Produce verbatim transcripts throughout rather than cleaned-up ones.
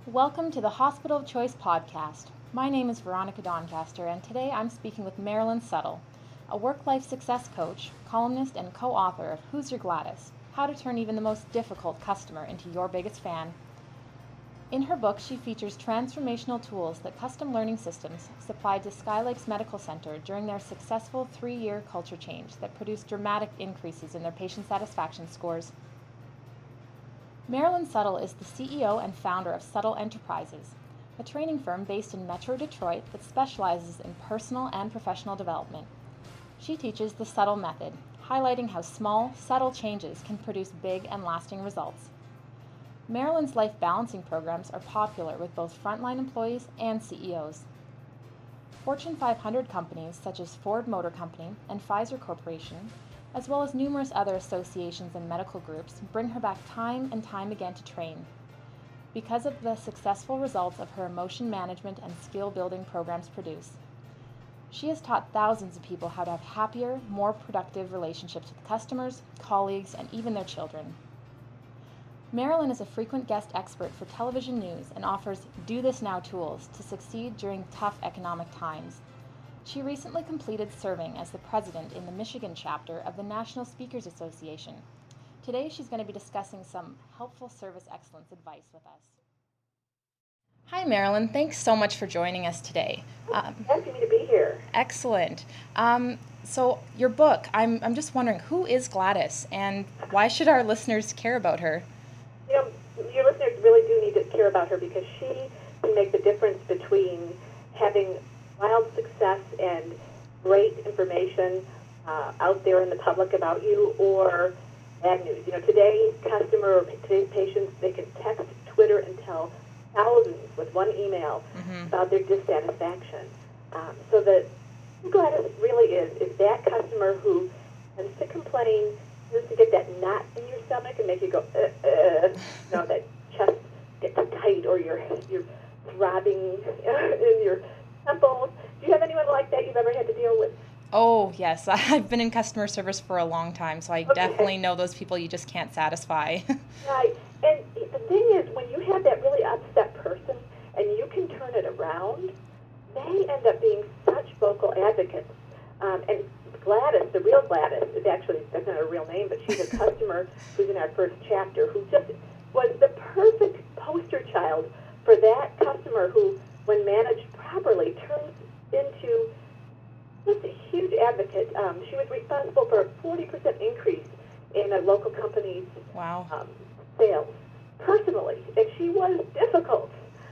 Welcome to the Hospital of Choice podcast. My name is Veronica Doncaster, and today I'm speaking with Marilyn Settle, a work-life success coach, columnist, and co-author of Who's Your Gladys? How to Turn Even the Most Difficult Customer into Your Biggest Fan. In her book, she features transformational tools that Custom Learning Systems supplied to Sky Lakes Medical Center during their successful three-year culture change that produced dramatic increases in their patient satisfaction scores. Marilyn Settle is the C E O and founder of Settle Enterprises, a training firm based in Metro Detroit that specializes in personal and professional development. She teaches the Settle method, highlighting how small, subtle changes can produce big and lasting results. Marilyn's life balancing programs are popular with both frontline employees and C E Os. Fortune five hundred companies such as Ford Motor Company and Pfizer Corporation, as well as numerous other associations and medical groups, bring her back time and time again to train. Because of the successful results of her emotion management and skill building programs produce, she has taught thousands of people how to have happier, more productive relationships with customers, colleagues, and even their children. Marilyn is a frequent guest expert for television news and offers Do This Now tools to succeed during tough economic times. She recently completed serving as the president in the Michigan chapter of the National Speakers Association. Today she's going to be discussing some helpful service excellence advice with us. Hi Marilyn, thanks so much for joining us today. Um, Happy to be here. Excellent. Um, so your book, I'm, I'm just wondering, who is Gladys and why should our listeners care about her? You know, your listeners really do need to care about her because she can make the difference between having wild success and great information uh, out there in the public about you, or bad news. You know, today's customer or today's patients, they can text, Twitter, and tell thousands with one email mm-hmm. about their dissatisfaction. Um, so that who Gladys really is is that customer who tends to complain, tends to get that knot in your stomach and make you go, uh, uh, you know, that chest gets tight, or you're you're throbbing in your temples. Do you have anyone like that you've ever had to deal with? Oh, yes. I've been in customer service for a long time, so I okay. definitely know those people you just can't satisfy. Right. And the thing is, when you have that really upset person and you can turn it around, they end up being such vocal advocates. Um, and Gladys, the real Gladys, is actually, that's not her real name, but she's a customer who's in our first chapter, who just was the perfect poster child for that customer who, when managed properly, turns into just a huge advocate. Um, she was responsible for a forty percent increase in a local company's wow. um, sales personally, and she was difficult.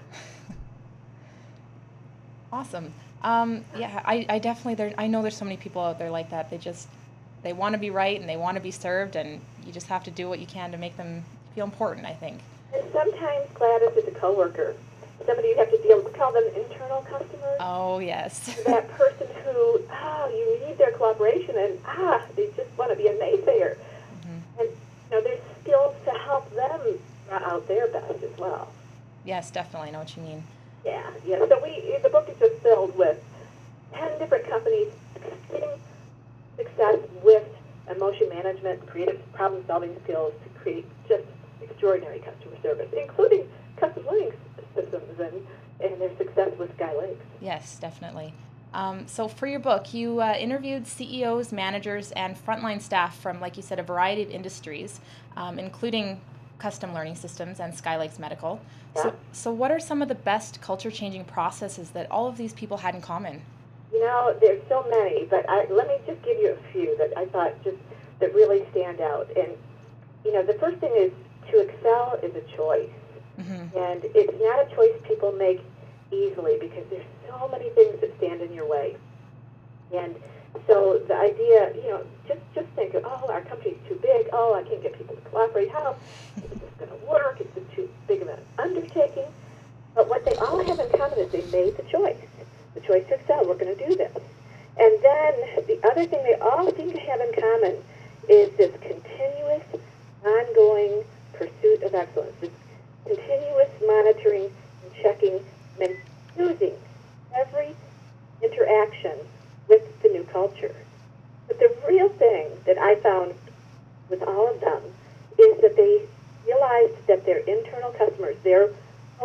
Awesome. Um, yeah, I, I definitely, there, I know there's so many people out there like that. They just, they want to be right and they want to be served, and you just have to do what you can to make them feel important, I think. And sometimes Gladys is a coworker. Somebody you have to deal with. We call them internal customers. Oh, yes. That person who, oh, you need their cooperation, and ah, they just want to be a naysayer. Mm-hmm. And, you know, there's skills to help them out their best as well. Yes, definitely. I know what you mean. Yeah, yeah. So we, the book is just filled with ten different companies exceeding success with emotion management, creative problem-solving skills to create just extraordinary customer service, including custom learning systems and, and their success with Sky Lakes. Yes, definitely. Um, so for your book, you uh, interviewed C E Os, managers, and frontline staff from, like you said, a variety of industries, um, including Custom Learning Systems and Sky Lakes Medical. Yeah. So, so what are some of the best culture-changing processes that all of these people had in common? You know, there's so many, but I, let me just give you a few that I thought just that really stand out. And, you know, the first thing is to excel is a choice. Mm-hmm. And it's not a choice people make easily because there's so many things that stand in your way. And so the idea, you know, just, just think of, oh, our company's too big. Oh, I can't get people to cooperate. How is this going to work? It's just too big of an undertaking. But what they all have in common is they made the choice. The choice to excel. We're going to do this. And then the other thing they all seem to have in common is this continuous, ongoing pursuit of excellence. This continuous monitoring and checking and using every interaction with the new culture. But the real thing that I found with all of them is that they realized that their internal customers, their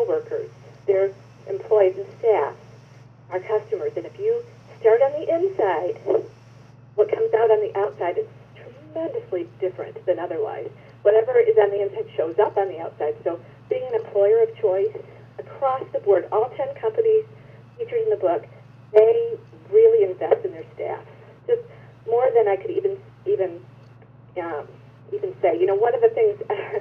coworkers, their employees and staff, our customers. And if you start on the inside, what comes out on the outside is tremendously different than otherwise. Whatever is on the inside shows up on the outside. So being an employer of choice across the board, all ten companies featured in the book, they really invest in their staff. Just more than I could even even um, even say. You know, one of the things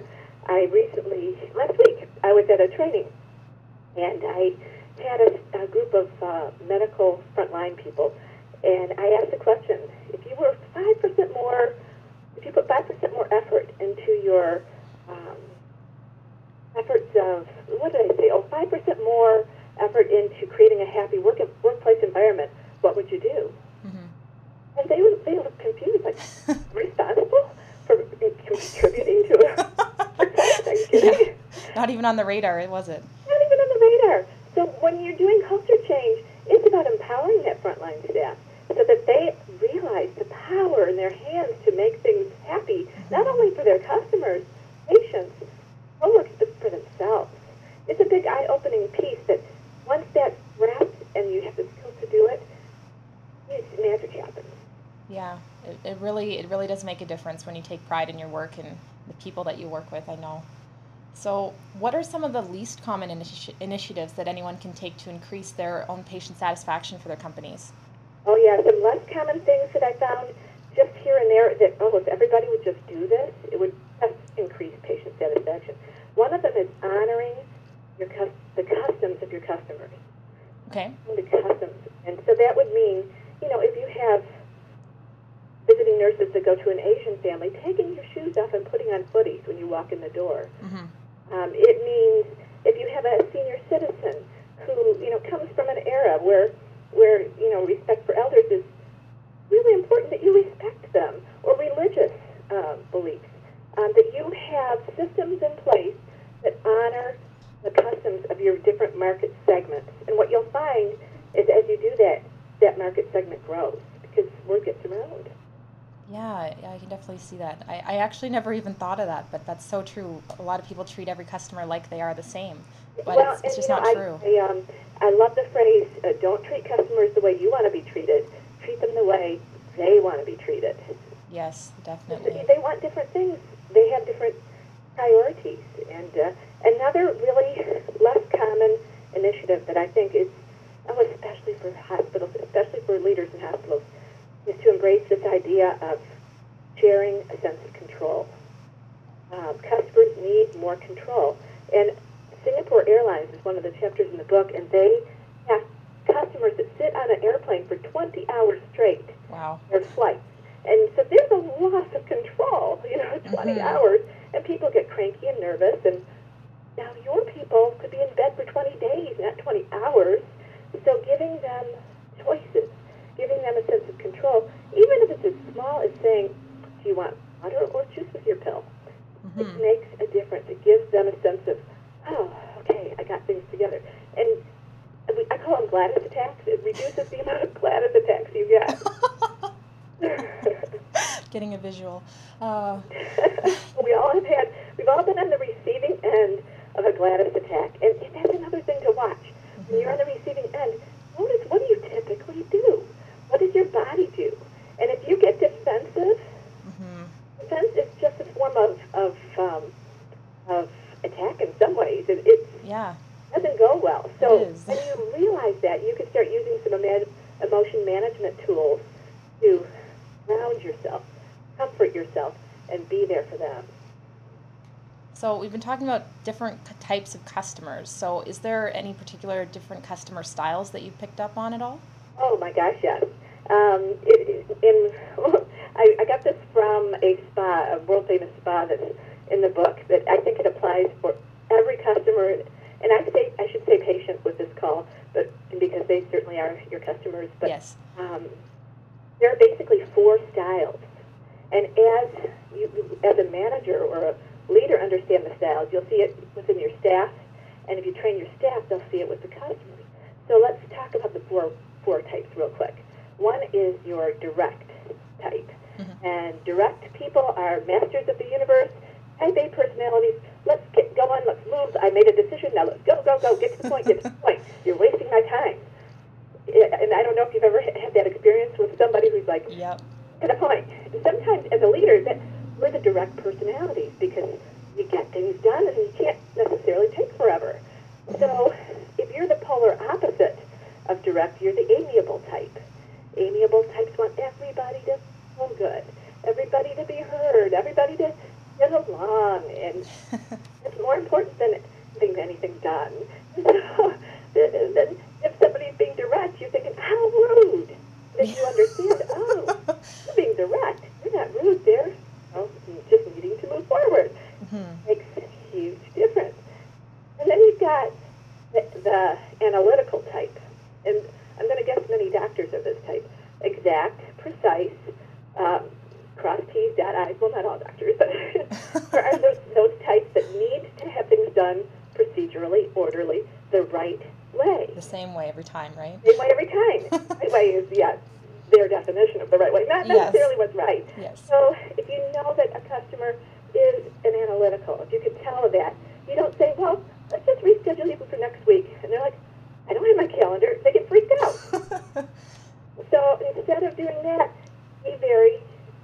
I recently, last week, I was at a training, and I had a, a group of uh, medical frontline people, and I asked the question, if you were five percent more, if you put five percent more effort into your um, efforts of, what did I say, oh, five percent more effort into creating a happy work workplace environment, what would you do? Mm-hmm. And they were, they were confused, like, responsible for contributing to a workplace? Are you kidding? Yeah. Not even on the radar, was it? Not even on the radar. So when you're doing culture change, it's about empowering that frontline staff so that they realize the power in their hands to make things happy, mm-hmm. not only for their customers, patients, coworkers, but for themselves. It's a big eye-opening piece that once that's wrapped and you have the skills to do it, it's, magic happens. Yeah, it, it really it really does make a difference when you take pride in your work and the people that you work with, I know. So what are some of the least common initi- initiatives that anyone can take to increase their own patient satisfaction for their companies? Oh, yeah, some less common things that I found just here and there that, oh, if everybody would just do this, it would just increase patient satisfaction. One of them is honoring your cus- the customs of your customers. Okay. The customs. And so that would mean, you know, if you have visiting nurses that go to an Asian family, taking your shoes off and putting on footies when you walk in the door. Mm-hmm. Um, it means if you have a senior citizen who, you know, comes from an era where, where you know, respect for elders is really important, that you respect them, or religious um, beliefs, um, that you have systems in place that honor the customs of your different market segments. And what you'll find is as you do that, that market segment grows because word gets around. Yeah, yeah, I can definitely see that. I, I actually never even thought of that, but that's so true. A lot of people treat every customer like they are the same, but well, it's, it's and, just you know, not I, true. I, um, I love the phrase, uh, don't treat customers the way you want to be treated. Treat them the way they want to be treated. Yes, definitely. They want different things. They have different priorities. And uh, another really less common initiative that I think is, oh, especially for hospitals, especially for leaders in hospitals, is to embrace this idea of sharing a sense of control. Um, customers need more control. And Singapore Airlines is one of the chapters in the book, and they have customers that sit on an airplane for twenty hours straight. Wow. Their flights. And so there's a loss of control, you know, twenty mm-hmm. hours, and people get cranky and nervous. And now your people could be in bed for twenty days, not twenty hours. So giving them choices, giving them a sense of control, even if it's as small as saying, do you want water or juice with your pill? Mm-hmm. It makes a difference. It gives them a sense of, oh, okay, I got things together. And we, I call them Gladys attacks. It reduces the amount of Gladys attacks you get. Getting a visual. Uh. we all have had, we've all been on the receiving end of a Gladys attack. And, and that's another thing to watch. Mm-hmm. When you're on the receiving end, notice, what do you typically do? What does your body do? And if you get defensive, mm-hmm. defense is just a form of of, um, of attack in some ways. It it's, yeah. doesn't go well. So when you realize that, you can start using some emo- emotion management tools to ground yourself, comfort yourself, and be there for them. So we've been talking about different types of customers. So is there any particular different customer styles that you've picked up on at all? Oh my gosh, yes. Um, it, in I, I got this from a spa, a world famous spa that's in the book. That I think it applies for every customer. And I say I should say patient with this call, but because they certainly are your customers. But yes. um, there are basically four styles, and as you, as a manager or a leader, understand the styles. You'll see it within your staff, and if you train your staff, they'll see it with the customers. So let's talk about the four four types real quick. One is your direct type, mm-hmm. and direct people are masters of the universe, type A personalities. Let's get go on, let's move. I made a decision. Now let's go, go, go. Get to the point. Get to the point. You're wasting my time. And I don't know if you've ever had that experience with somebody who's like, yep. to the point. And sometimes as a leader, that we're the direct personalities because you get things done and you can't necessarily take forever. So if you're the polar opposite of direct, you're the amiable type. Amiable types want everybody to feel good, everybody to be heard, everybody to get along, and it's more important than getting anything done. So then if somebody's being direct, you're thinking, how rude. Then you understand, oh, you're being direct. You're not rude there. Oh, you're just needing to move forward. Mm-hmm. Makes a huge difference. And then you've got the, the analytical type. And I'm going to guess many doctors are this type. Exact, precise, um, cross T's, dot I's. Well, not all doctors, but there are those, those types that need to have things done procedurally, orderly, the right way. The same way every time, right? Same way every time. Right way is, yeah, their definition of the right way, not necessarily yes. what's right. Yes. So if you know that a customer is an analytical, if you can tell that, you don't say, well, let's just reschedule you for next week. And they're like, I don't have my calendar. They get freaked out. So instead of doing that, be very,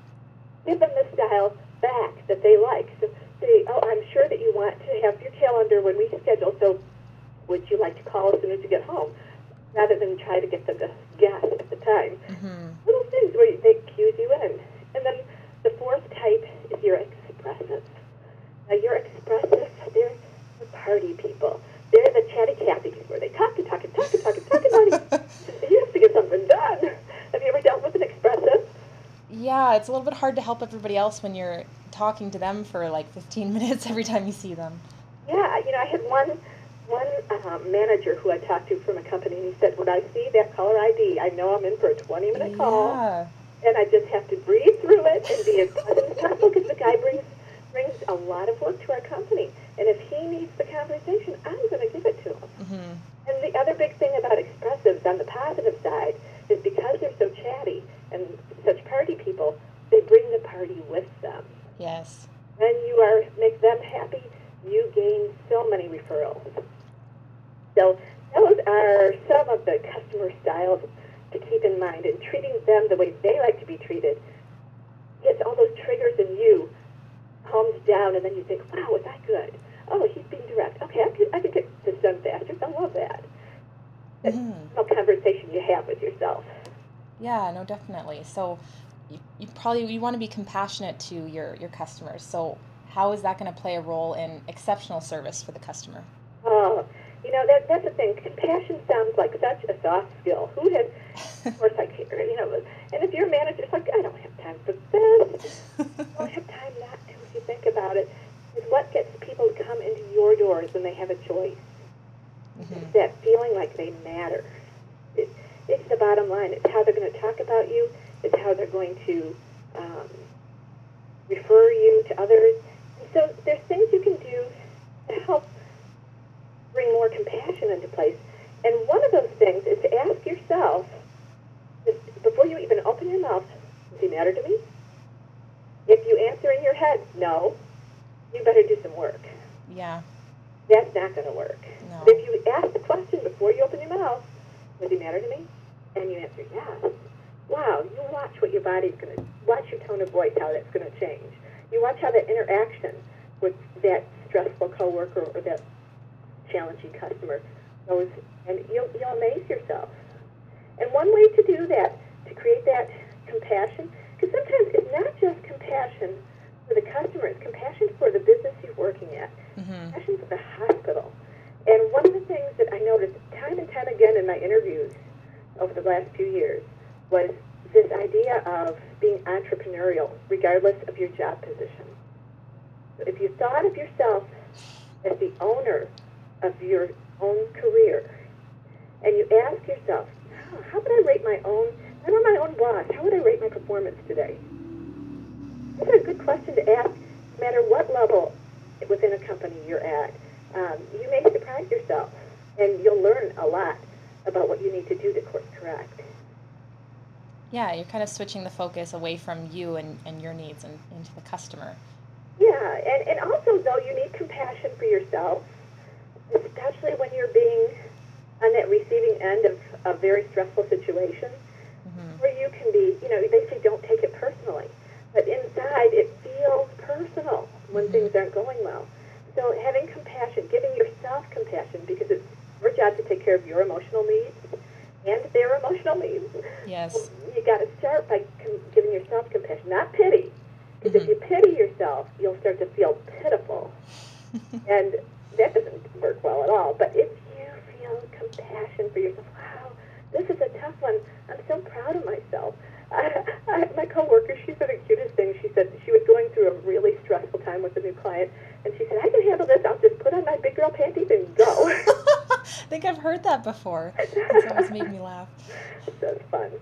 give them the style back that they like. So say, oh, I'm sure that you want to have your calendar when we schedule, so would you like to call as soon as you get home? Rather than try to get them to guess at the time. Mm-hmm. Little things where they cues you in. And then the fourth type is your expressive. Now, your expressive, they're the party people. They're the chatty Cathy people where they talk and talk and talk and talk and talk about it. You have to get something done. Have you ever dealt with an expressive? Yeah, it's a little bit hard to help everybody else when you're talking to them for like fifteen minutes every time you see them. Yeah, you know, I had one one um, manager who I talked to from a company, and he said, when I see that caller I D, I know I'm in for a twenty-minute call, yeah. and I just have to breathe through it and be as pleasant as possible because the guy brings brings a lot of work to our company. And if he needs the conversation, I'm going to give it to him. Mm-hmm. And the other big thing about expressives on the positive side is because they're so chatty and such party people, they bring the party with them. Yes. When you are make them happy, you gain so many referrals. So those are some of the customer styles to keep in mind, and treating them the way they like to be treated gets all those triggers in you calms down, and then you think, wow, was that good? Oh, he's being direct. Okay, I could, I could get this done faster. I love that. That's mm-hmm. no conversation you have with yourself. Yeah, no, definitely. So you, you probably you want to be compassionate to your, your customers. So how is that going to play a role in exceptional service for the customer? Oh, you know, that that's the thing. Compassion sounds like such a soft skill. Who has, of course, I care, you know, and if your manager's like, I don't have time for this, I don't have time not to, if you think about it, is what gets people to come into your doors when they have a choice. Mm-hmm. It's that feeling like they matter. It, it's the bottom line. It's how they're going to talk about you. It's how they're going to um, refer you to others. And so there's things you can do to help bring more compassion into place. And one of those things is to ask yourself, before you even open your mouth, does he matter to me? If you answer in your head, no, you better do some work. Yeah. That's not going to work. No. But if you ask the question before you open your mouth, does he matter to me? And you answer yes. Wow, you watch what your body's going to, watch your tone of voice, how that's going to change. You watch how that interaction with that stressful coworker or that challenging customer goes, and you'll, you'll amaze yourself. And one way to do that, to create that compassion, because sometimes it's not just compassion for the customer, it's compassion for the business you're working at, mm-hmm. compassion for the hospital. And one of the things that I noticed time and time again in my interviews over the last few years was this idea of being entrepreneurial, regardless of your job position. So if you thought of yourself as the owner of your own career, and you ask yourself, oh, how would I rate my own, I'm my own boss, how would I rate my performance today? That's a good question to ask, no matter what level within a company you're at. Um, you may surprise yourself, and you'll learn a lot about what you need to do to course correct. Yeah, you're kind of switching the focus away from you and, and your needs and into the customer. Yeah, Yeah, and, and also, though, you need compassion for yourself, especially when you're being on that receiving end of a very stressful situation, mm-hmm. where you can be, you know, they say don't take it personally, but inside it feels personal when mm-hmm. things aren't going well. So having compassion, giving yourself compassion, because it's your job to take care of your emotional needs and their emotional needs. Yes. So you got to start by com- giving yourself compassion, not pity. Because mm-hmm. if you pity yourself, you'll start to feel pitiful. And that doesn't work well at all. But if you feel compassion for yourself, wow, this is a tough one. I'm so proud of myself. I, I, my coworker, she said the cutest thing. She said she was going through a really stressful time with a new client, and she said, I can handle this. I'll just put on my big girl panties and go. I think I've heard that before. It's always made me laugh. That's fun.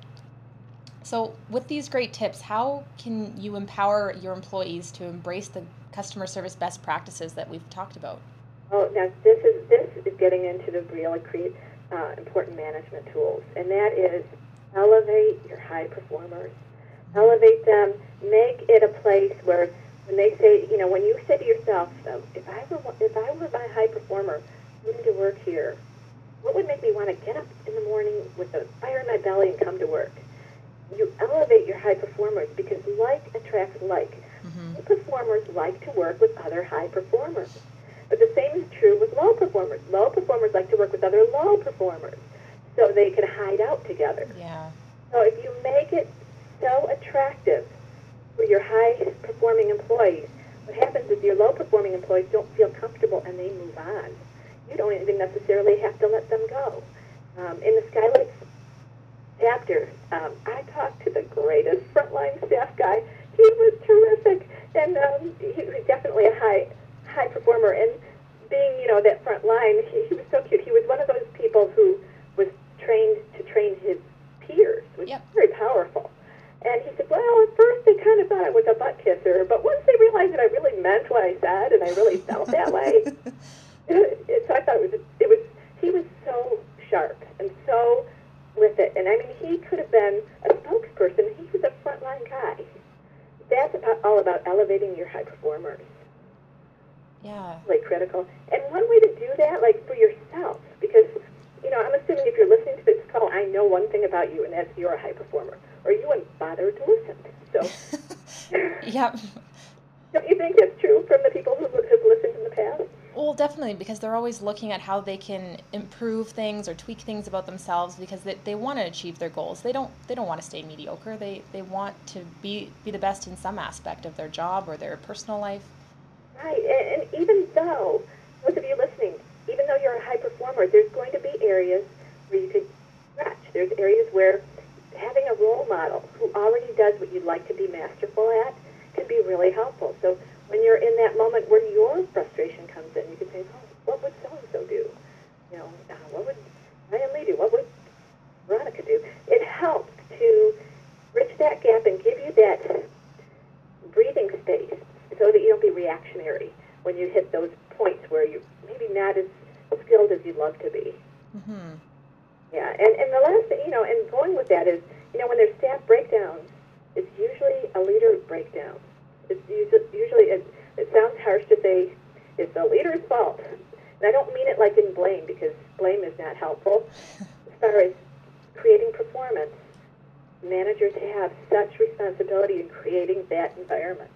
So with these great tips, how can you empower your employees to embrace the customer service best practices that we've talked about? Oh, now this is this is getting into the really uh, important management tools, and that is elevate your high performers. Elevate them. Make it a place where when they say, you know, when you say to yourself, so if I were if I were my high performer coming to work here, what would make me want to get up in the morning with a fire in my belly and come to work? You elevate your high performers because like attracts like. Mm-hmm. High performers like to work with other high performers. But the same is true with low performers. Low performers like to work with other low performers so they can hide out together. Yeah. So if you make it so attractive for your high-performing employees, what happens is your low-performing employees don't feel comfortable and they move on. You don't even necessarily have to let them go. Um, in the Skylights chapter, um, I talked to the greatest frontline staff guy. He was terrific, and um, he was definitely a high high performer. And being, you know, that front line, he, he was so cute. He was one of those people who was trained to train his peers, which yep. is very powerful. And he said, well, at first they kind of thought I was a butt kisser, but once they realized that I really meant what I said and I really felt that way, it, it, so I thought it was, it was, he was so sharp and so with it. And I mean, he could have been a spokesperson. He was a frontline guy. That's about, all about elevating your high performers. Yeah. Like critical. And one way to do that, like for yourself, because, you know, I'm assuming if you're listening to this call, I know one thing about you, and that's you're a high performer, or you wouldn't bother to listen. So, yeah. Don't you think that's true from the people who have listened in the past? Well, definitely, because they're always looking at how they can improve things or tweak things about themselves because they, they want to achieve their goals. They don't they don't want to stay mediocre. They they want to be be the best in some aspect of their job or their personal life. Right, and, and even though, those of you listening, even though you're a high performer, there's going to be areas where you could stretch. There's areas where having a role model who already does what you'd like to be masterful at can be really helpful. So when you're in that moment where your frustration comes in, you can say, oh, what would so-and-so do? You know, uh, what would Ryan Lee do? What would Veronica do? It helps to bridge that gap and give you that breathing space so that you don't be reactionary when you hit those points where you're maybe not as skilled as you'd love to be. Mm-hmm. Yeah, and, and the last thing, you know, and going with that is, you know, when there's staff breakdowns, it's usually a leader breakdown. It's usually, it, it sounds harsh to say it's the leader's fault. And I don't mean it like in blame, because blame is not helpful. As far as creating performance, managers have such responsibility in creating that environment.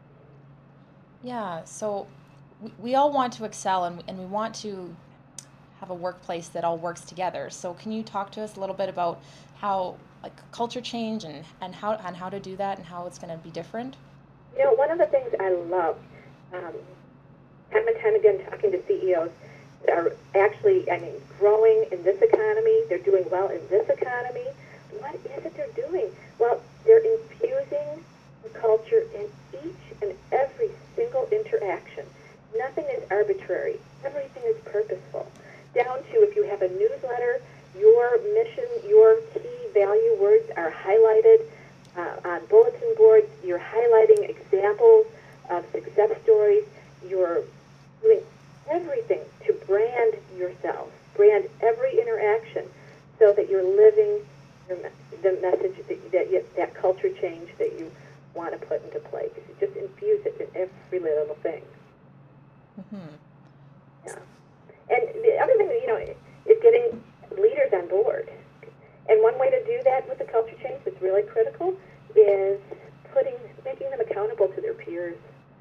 Yeah, so we, we all want to excel and, and we want to have a workplace that all works together. So can you talk to us a little bit about how, like, culture change and, and how and how to do that and how it's going to be different? You know, one of the things I love, um, time and time again, talking to C E Os that are actually, I mean, growing in this economy, they're doing well in this economy. What is it they're doing? Well, they're infusing the culture in each and every single interaction. Nothing is arbitrary. Everything is purposeful. Down to if you have a newsletter, your mission, your key value words are highlighted uh, on bulletin boards. You're highlighting examples of success stories. You're doing everything to brand yourself, brand every interaction, so that you're living your, the message that that, you, that culture change that you want to put into play, because you just infuse it in every little thing. Mm-hmm. Yeah. And the other thing, you know, is getting leaders on board. And one way to do that with the culture change that's really critical is putting, making them accountable to their peers.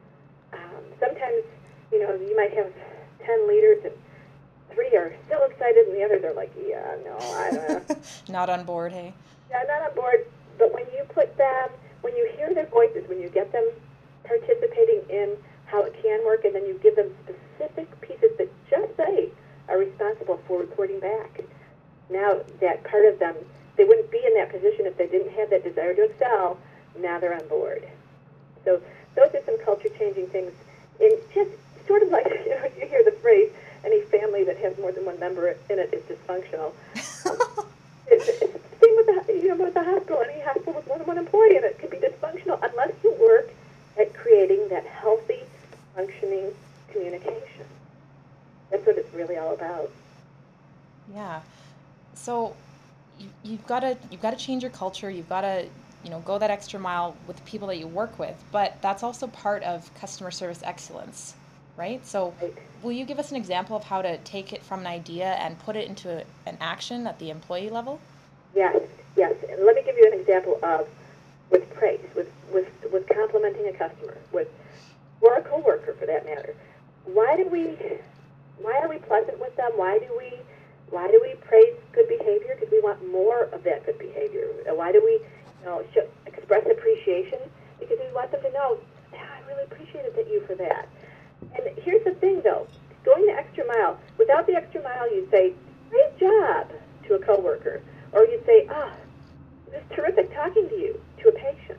Um, sometimes, you know, you might have ten leaders and three are so excited and the others are like, yeah, no, I don't know. Not on board, hey? Yeah, not on board. But when you put them, when you hear their voices, when you get them participating in how it can work, and then you give them specific pieces that just they are responsible for reporting back. Now that part of them, they wouldn't be in that position if they didn't have that desire to excel. Now they're on board. So those are some culture-changing things. In just sort of like, you know, you hear the phrase, any family that has more than one member in it is dysfunctional. Um, it's, it's the same with the, you know, with the hospital. Any hospital with more than one employee in it could be dysfunctional unless you work at creating that healthy, functioning communication. That's what it's really all about. Yeah. So you, you've got to you've got to change your culture. You've got to you know go that extra mile with the people that you work with. But that's also part of customer service excellence, right? So Right. will you give us an example of how to take it from an idea and put it into an action at the employee level? Yes, yes. And let me give you an example of with praise, with with with complimenting a customer, with or a coworker for that matter. Why do we? Why are we pleasant with them? Why do we? Why do we praise good behavior? Because we want more of that good behavior. Why do we, you know, show, express appreciation? Because we want them to know, yeah, I really appreciated that you for that. And here's the thing, though, going the extra mile. Without the extra mile, you'd say, great job to a coworker, or you'd say, ah, it was terrific talking to you to a patient.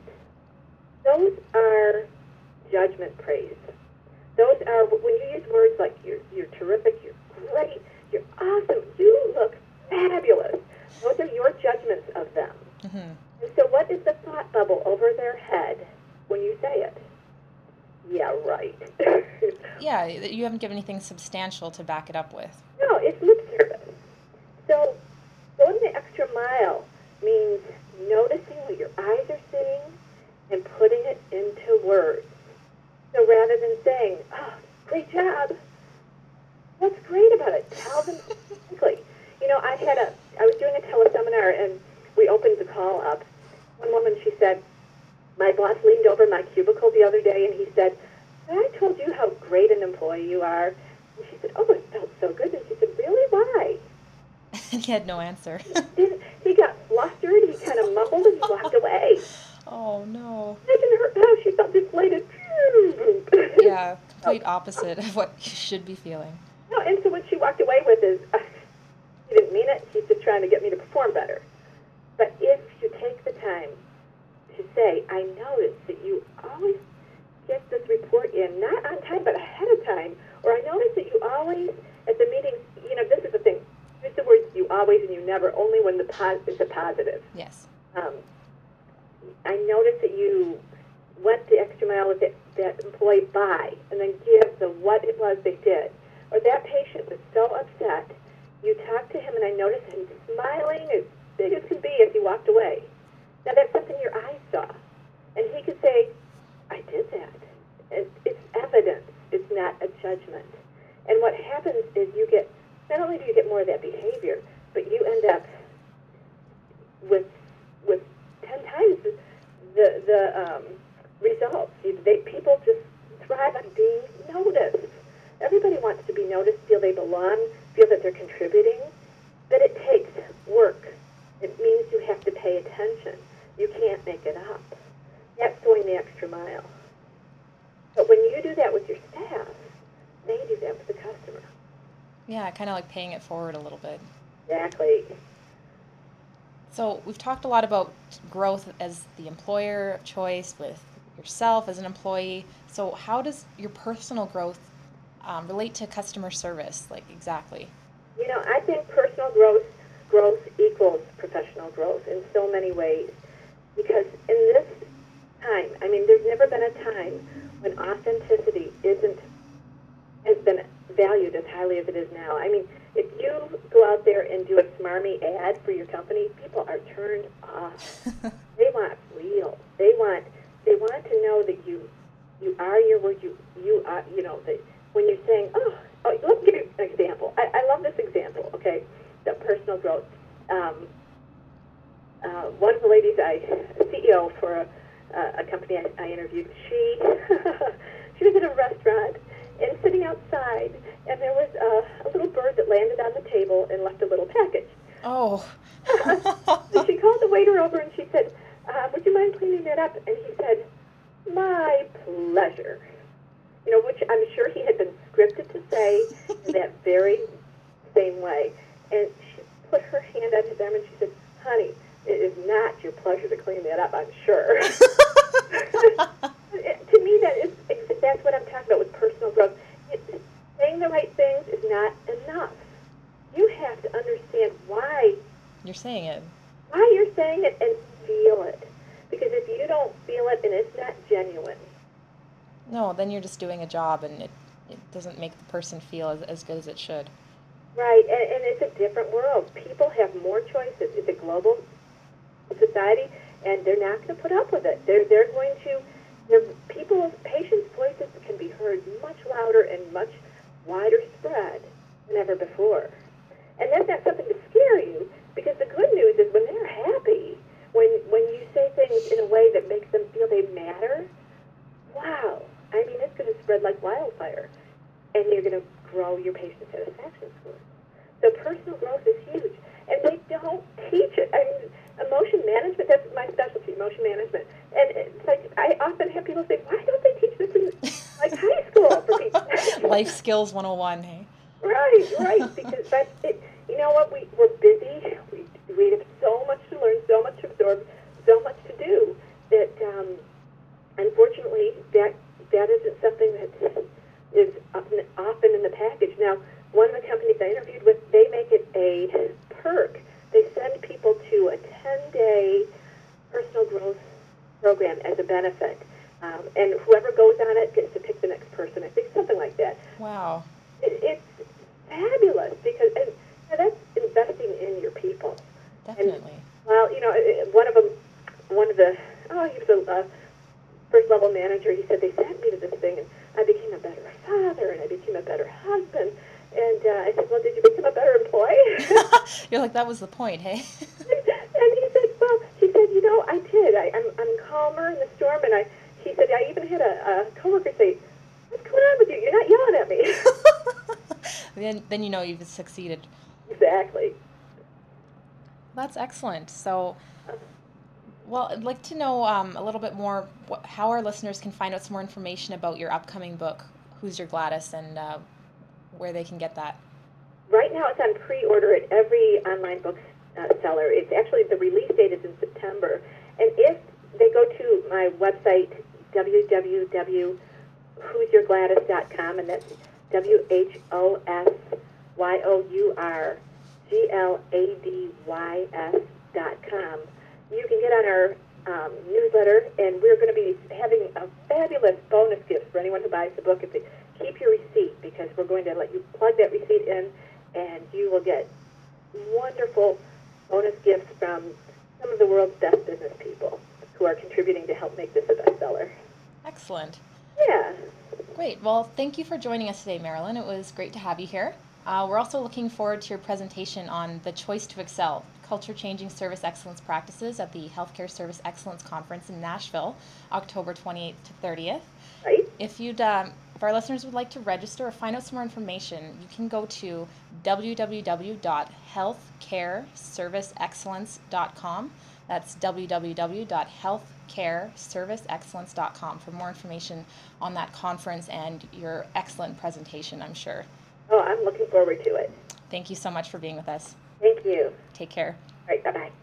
Those are judgment praise. Those are when you use words like you're you're terrific, you're great, you're awesome, you look fabulous. Those are your judgments of them. Mm-hmm. And so what is the thought bubble over their head when you say it? Yeah, right. Yeah, you haven't given anything substantial to back it up with. No, it's lip service. So going the extra mile means noticing what your eyes are seeing and putting it into words. So rather than saying, oh, great job, what's great about it? Tell them quickly. You know, I had a, I was doing a teleseminar and we opened the call up. One woman, she said, my boss leaned over my cubicle the other day and he said, I told you how great an employee you are. And she said, oh, it felt so good. And she said, really, why? He had no answer. He, didn't, he got flustered, he kind of mumbled and he walked away. Oh, no. Imagine her, how she felt deflated. Yeah, complete opposite of what you should be feeling. No, and so what she walked away with is, uh, he didn't mean it, he's just trying to get me to perform better. But if you take the time to say, I noticed that you always get this report in, not on time, but ahead of time, or I noticed that you always, at the meetings, you know, this is the thing, use the words you always and you never, only when the pos- it's a positive. Yes. Um, I noticed that you went the extra mile with it, that employee by, and then give the what it was they did. Or that patient was so upset, you talked to him and I noticed him smiling as big as could be as he walked away. Now that's something your eyes saw. And he could say, I did that. And it's evidence. It's not a judgment. And what happens is you get, not only do you get more of that behavior, but you end up with with ten times the, the, the um, results. You, they, people just thrive on being noticed. Everybody wants to be noticed, feel they belong, feel that they're contributing. But it takes work. It means you have to pay attention. You can't make it up. That's going the extra mile. But when you do that with your staff, they do that with the customer. Yeah, kind of like paying it forward a little bit. Exactly. So we've talked a lot about growth as the employer of choice with yourself as an employee. So how does your personal growth um, relate to customer service, like exactly? You know, I think personal growth growth equals professional growth in so many ways. Because in this time, I mean, there's never been a time when authenticity isn't has been valued as highly as it is now. I mean, if you go out there and do a smarmy ad for your company, people are turned off. They want real. They want they want to know that you you are your word. You you are you know that when you're saying, oh, oh let me give you an example. I, I love this example. Okay, the personal growth. Um, uh, one of the ladies, I C E O for a, uh, a company I, I interviewed. She she was in a restaurant and sitting outside, and there was a, a little bird that landed on the table and left a little package. Oh. So she called the waiter over and she said, uh, would you mind cleaning that up? And he said, my pleasure. You know, which I'm sure he had been scripted to say in that very same way. And she put her hand on his arm and she said, honey, it is not your pleasure to clean that up, I'm sure. To me, that is that's what I'm talking about with personal growth. It, saying the right things is not enough. You have to understand why you're saying it. Why you're saying it and feel it. Because if you don't feel it and it's not genuine. No, then you're just doing a job and it, it doesn't make the person feel as, as good as it should. Right, and, and it's a different world. People have more choices. It's a global society, and they're not going to put up with it. They're, they're going to, they're, people's, patients' voices can be heard much louder and much wider spread than ever before. And that's not something to scare you, because the good news is when they're happy, when when you say things in a way that makes them feel they matter, wow, I mean, it's going to spread like wildfire, and you're going to grow your patient satisfaction scores. So personal growth is huge, and they don't teach it. I mean, emotion management, that's my specialty, emotion management. And it's like, I often have people say, why don't they teach this in, like, high school for people? Life skills one oh one, hey? Right, right, because that's it. You know what, we, we're busy, we, we have so much to learn, so much to absorb, so much to do, that um, unfortunately that that isn't something that is often, often in the package. Now, one of the companies I interviewed with, they make it a perk. They send people to a ten-day personal growth program as a benefit, um, and whoever goes on it gets to pick the next person. I think something like that. Wow. It, it's fabulous because and, and that's investing in your people. Definitely. And, well, you know, one of them, one of the, oh, he was a uh, first-level manager. He said, they sent me to this thing, and I became a better father, and I became a better husband. And uh, I said, well, did you become a better employee? You're like, that was the point, hey? And he said, well, he said, you know, I did. I, I'm, I'm calmer in the storm, and I, he said, I even had a, a coworker say, what's going on with you? You're not yelling at me. then, then you know you've succeeded. Exactly. That's excellent. So, well, I'd like to know um, a little bit more what, how our listeners can find out some more information about your upcoming book, Who's Your Gladys, and uh, where they can get that. Right now it's on pre-order at every online book uh, seller. It's actually, the release date is in September. And if they go to my website, w w w dot who's your gladys dot com, and that's W H O S Y O U R G L A D Y S dot com, you can get on our um, newsletter, and we're going to be having a fabulous bonus gift for anyone who buys the book. If they keep your receipt, because we're going to let you plug that receipt in, and you will get wonderful bonus gifts from some of the world's best business people who are contributing to help make this a bestseller. Excellent. Yeah. Great. Well, thank you for joining us today, Marilyn. It was great to have you here. Uh, we're also looking forward to your presentation on the Choice to Excel, Culture-Changing Service Excellence Practices at the Healthcare Service Excellence Conference in Nashville, October twenty-eighth to thirtieth. Right. If you'd, um, if our listeners would like to register or find out some more information, you can go to w w w dot healthcare service excellence dot com. That's w w w dot healthcare service excellence dot com for more information on that conference and your excellent presentation, I'm sure. Oh, I'm looking forward to it. Thank you so much for being with us. Thank you. Take care. All right, bye-bye.